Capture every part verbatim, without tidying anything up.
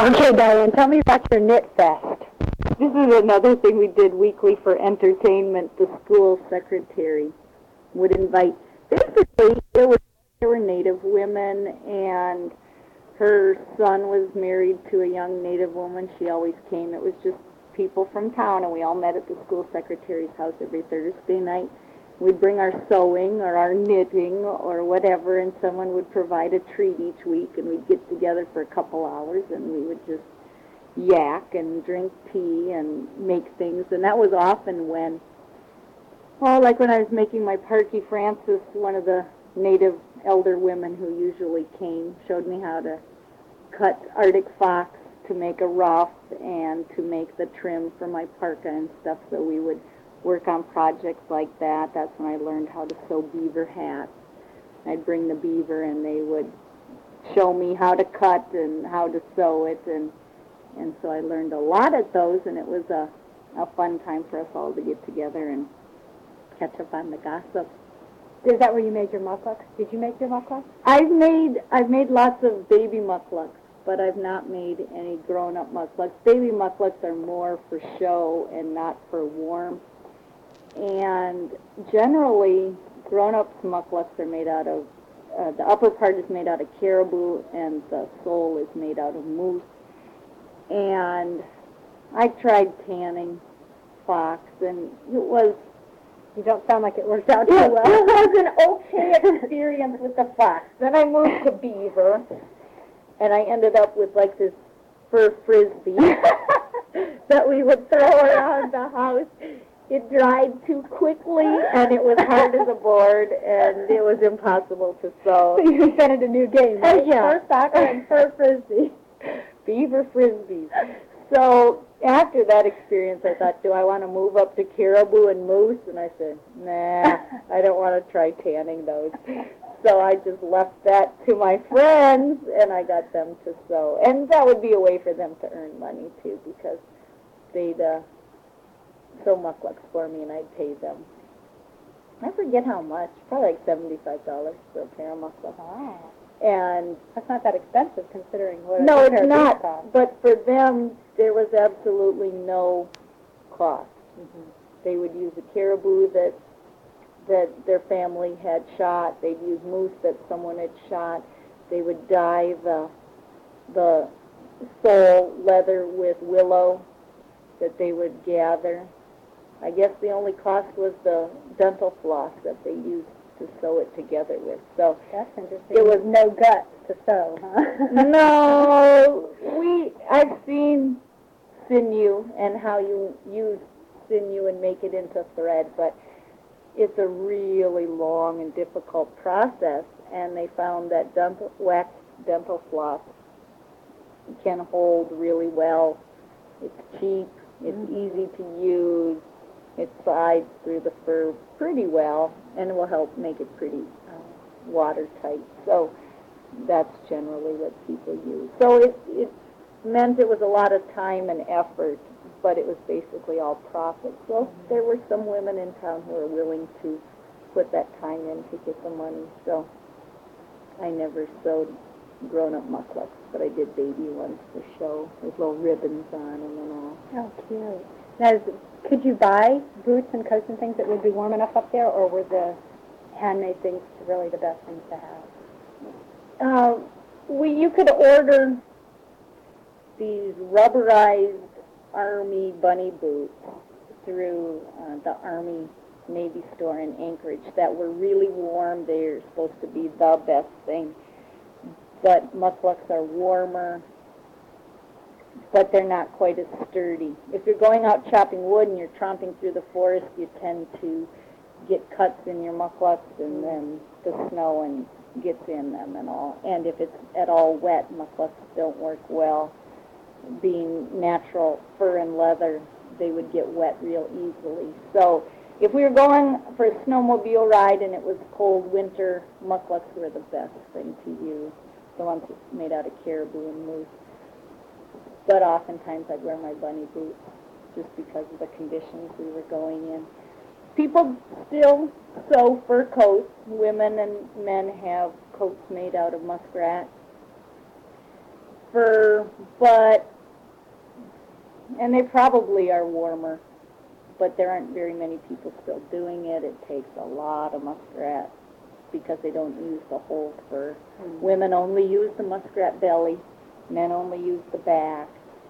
Okay, Diane, tell me about your knit fest. This is another thing we did weekly for entertainment. The school secretary would invite, basically, it was, there were Native women, and her son was married to a young Native woman. She always came. It was just people from town, and we all met at the school secretary's house every Thursday night. We'd bring our sewing or our knitting or whatever, and someone would provide a treat each week, and we'd get together for a couple hours, and we would just yak and drink tea and make things. And that was often when, well, like when I was making my Parky Francis, one of the Native elder women who usually came showed me how to cut Arctic fox to make a ruff and to make the trim for my parka and stuff. So we would work on projects like that. That's when I learned how to sew beaver hats. I'd bring the beaver and they would show me how to cut and how to sew it, and and so I learned a lot at those, and it was a, a fun time for us all to get together and catch up on the gossip. Is that where you made your mucklucks? Did you make your mucklucks? I've made I've made lots of baby mucklucks, but I've not made any grown-up mucklucks. Baby mucklucks are more for show and not for warmth. And generally, grown-up mucklucks are made out of, uh, the upper part is made out of caribou, and the sole is made out of moose. And I tried tanning fox, and it was... You don't sound like it worked out too it, well. It was an okay experience with the fox. Then I moved to beaver, and I ended up with, like, this fur frisbee that we would throw around the house. It dried too quickly, and it was hard as a board, and it was impossible to sew. So you invented a new game, right? Uh, yeah. Fur soccer and fur frisbee. Beaver frisbees. So after that experience, I thought, do I want to move up to caribou and moose? And I said, nah, I don't want to try tanning those. So I just left that to my friends, and I got them to sew. And that would be a way for them to earn money, too, because they'd... Uh, sew mucklucks for me, and I'd pay them. I forget how much, probably like seventy-five dollars for a pair of mucklucks. Wow. And that's not that expensive considering what no, a pair it's of not. cost. But for them, there was absolutely no cost. Mm-hmm. They would use a caribou that that their family had shot. They'd use moose that someone had shot. They would dye the the sole leather with willow that they would gather. I guess the only cost was the dental floss that they used to sew it together with. So that's interesting. It was no guts to sew, huh? No, we. I've seen sinew and how you use sinew and make it into thread, but it's a really long and difficult process. And they found that dental, waxed dental floss can hold really well. It's cheap. It's mm-hmm. easy to use. It slides through the fur pretty well, and it will help make it pretty uh, watertight. So that's generally what people use. So it, it meant it was a lot of time and effort, but it was basically all profit. So mm-hmm. there were some women in town who were willing to put that time in to get the money. So I never sewed grown-up mucklucks, but I did baby ones for show with little ribbons on them and all. Oh, cute. Now, is, could you buy boots and coats and things that would be warm enough up there, or were the handmade things really the best things to have? Uh, we, you could order these rubberized Army bunny boots through uh, the Army Navy store in Anchorage that were really warm. They're supposed to be the best thing. But mucklucks are warmer, but they're not quite as sturdy. If you're going out chopping wood and you're tromping through the forest, you tend to get cuts in your mucklucks, and then the snow and gets in them and all. And if it's at all wet, mucklucks don't work well. Being natural fur and leather, they would get wet real easily. So if we were going for a snowmobile ride and it was cold winter, mucklucks were the best thing to use. The ones made out of caribou and moose. But oftentimes I'd wear my bunny boots just because of the conditions we were going in. People still sew fur coats. Women and men have coats made out of muskrat. fur, but, and they probably are warmer, but there aren't very many people still doing it. It takes a lot of muskrat because they don't use the whole fur. Mm. Women only use the muskrat belly, men only use the back.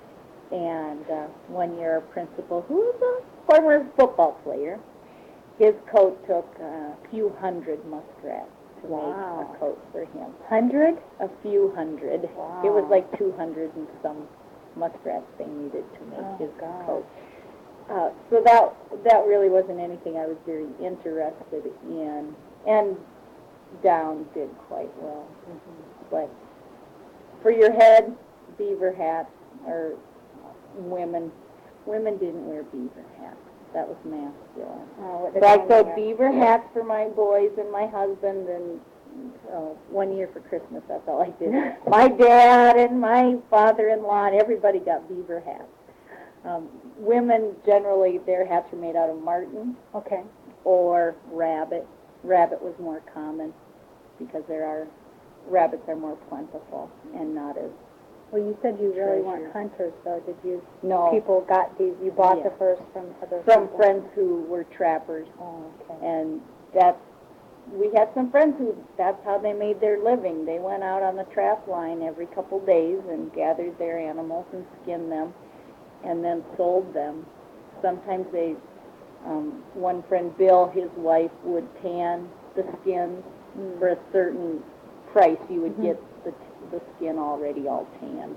And uh, one year, our principal, who was a former football player, his coat took a few hundred muskrats to wow. make a coat for him. Hundred? A few hundred. Wow. It was like two hundred and some muskrats they needed to make oh, his God. coat. Uh, so that that really wasn't anything I was very interested in. And down did quite well. Mm-hmm. But for your head, beaver hats are women. Women didn't wear beaver hats. That was masculine. Oh, so I sewed beaver hats for my boys and my husband, and uh, one year for Christmas, that's all I did. My dad and my father-in-law and everybody got beaver hats. Um, women, generally, their hats were made out of marten. Okay. Or rabbit. Rabbit was more common because there are, rabbits are more plentiful and not as Well, you said you really treasure. weren't hunters, though. Did you? No. People got these. You bought Yeah. the furs from other From people? friends who were trappers. Oh, okay. And that's, we had some friends who, that's how they made their living. They went out on the trap line every couple days and gathered their animals and skinned them and then sold them. Sometimes they, um, one friend, Bill, his wife, would tan the skins mm. for a certain price. You would mm-hmm. get the, the skin already all tanned.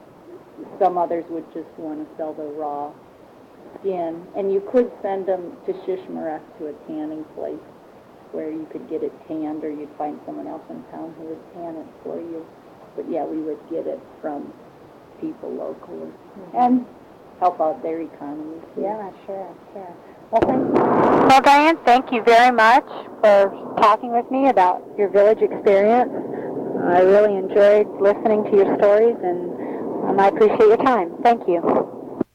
Some others would just want to sell the raw skin. And you could send them to Shishmaref to a tanning place where you could get it tanned, or you'd find someone else in town who would tan it for you. But yeah, we would get it from people locally mm-hmm. and help out their economy too. Yeah, sure, sure. Well, thank you. Well, Diane, thank you very much for talking with me about your village experience. I really enjoyed listening to your stories, and um, I appreciate your time. Thank you.